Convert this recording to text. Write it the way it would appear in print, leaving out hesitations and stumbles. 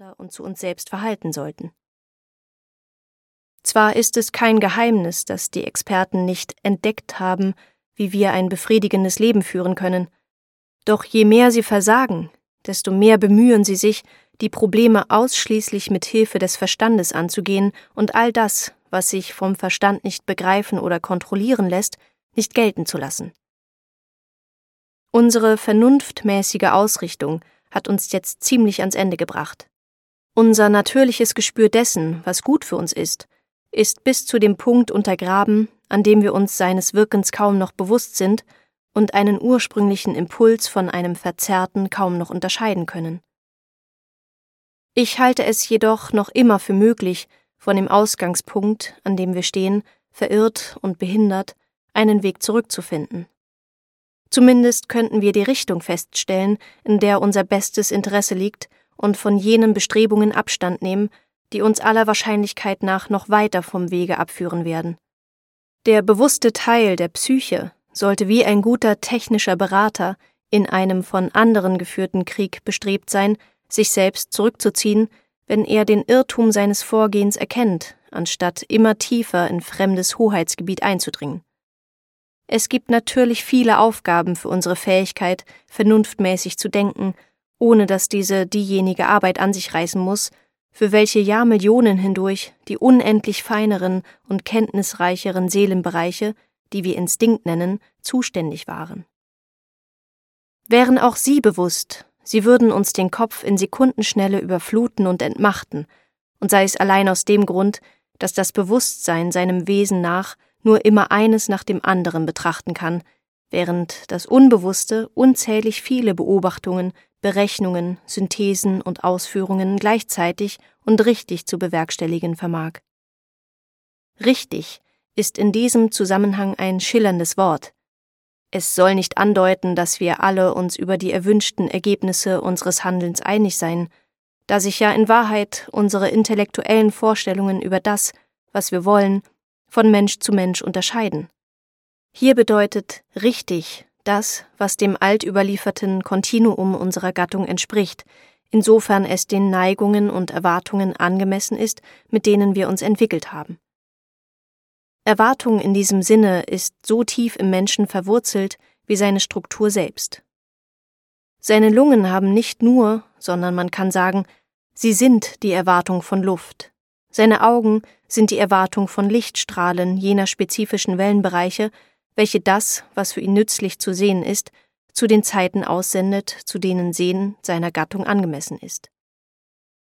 miteinander und zu uns selbst verhalten sollten. Zwar ist es kein Geheimnis, dass die Experten nicht entdeckt haben, wie wir ein befriedigendes Leben führen können, doch je mehr sie versagen, desto mehr bemühen sie sich, die Probleme ausschließlich mit Hilfe des Verstandes anzugehen und all das, was sich vom Verstand nicht begreifen oder kontrollieren lässt, nicht gelten zu lassen. Unsere vernunftmäßige Ausrichtung hat uns jetzt ziemlich ans Ende gebracht. Unser natürliches Gespür dessen, was gut für uns ist bis zu dem Punkt untergraben, an dem wir uns seines Wirkens kaum noch bewusst sind und einen ursprünglichen Impuls von einem verzerrten kaum noch unterscheiden können. Ich halte es jedoch noch immer für möglich, von dem Ausgangspunkt, an dem wir stehen, verirrt und behindert, einen Weg zurückzufinden. Zumindest könnten wir die Richtung feststellen, in der unser bestes Interesse liegt, und von jenen Bestrebungen Abstand nehmen, die uns aller Wahrscheinlichkeit nach noch weiter vom Wege abführen werden. Der bewusste Teil der Psyche sollte wie ein guter technischer Berater in einem von anderen geführten Krieg bestrebt sein, sich selbst zurückzuziehen, wenn er den Irrtum seines Vorgehens erkennt, anstatt immer tiefer in fremdes Hoheitsgebiet einzudringen. Es gibt natürlich viele Aufgaben für unsere Fähigkeit, vernunftmäßig zu denken, ohne dass diese diejenige Arbeit an sich reißen muss, für welche Jahrmillionen hindurch die unendlich feineren und kenntnisreicheren Seelenbereiche, die wir Instinkt nennen, zuständig waren. Wären auch sie bewusst, sie würden uns den Kopf in Sekundenschnelle überfluten und entmachten, und sei es allein aus dem Grund, dass das Bewusstsein seinem Wesen nach nur immer eines nach dem anderen betrachten kann, während das Unbewusste unzählig viele Beobachtungen, Berechnungen, Synthesen und Ausführungen gleichzeitig und richtig zu bewerkstelligen vermag. Richtig ist in diesem Zusammenhang ein schillerndes Wort. Es soll nicht andeuten, dass wir alle uns über die erwünschten Ergebnisse unseres Handelns einig seien, da sich ja in Wahrheit unsere intellektuellen Vorstellungen über das, was wir wollen, von Mensch zu Mensch unterscheiden. Hier bedeutet richtig das, was dem altüberlieferten Kontinuum unserer Gattung entspricht, insofern es den Neigungen und Erwartungen angemessen ist, mit denen wir uns entwickelt haben. Erwartung in diesem Sinne ist so tief im Menschen verwurzelt wie seine Struktur selbst. Seine Lungen haben nicht nur, sondern man kann sagen, sie sind die Erwartung von Luft. Seine Augen sind die Erwartung von Lichtstrahlen jener spezifischen Wellenbereiche, welche das, was für ihn nützlich zu sehen ist, zu den Zeiten aussendet, zu denen Sehen seiner Gattung angemessen ist.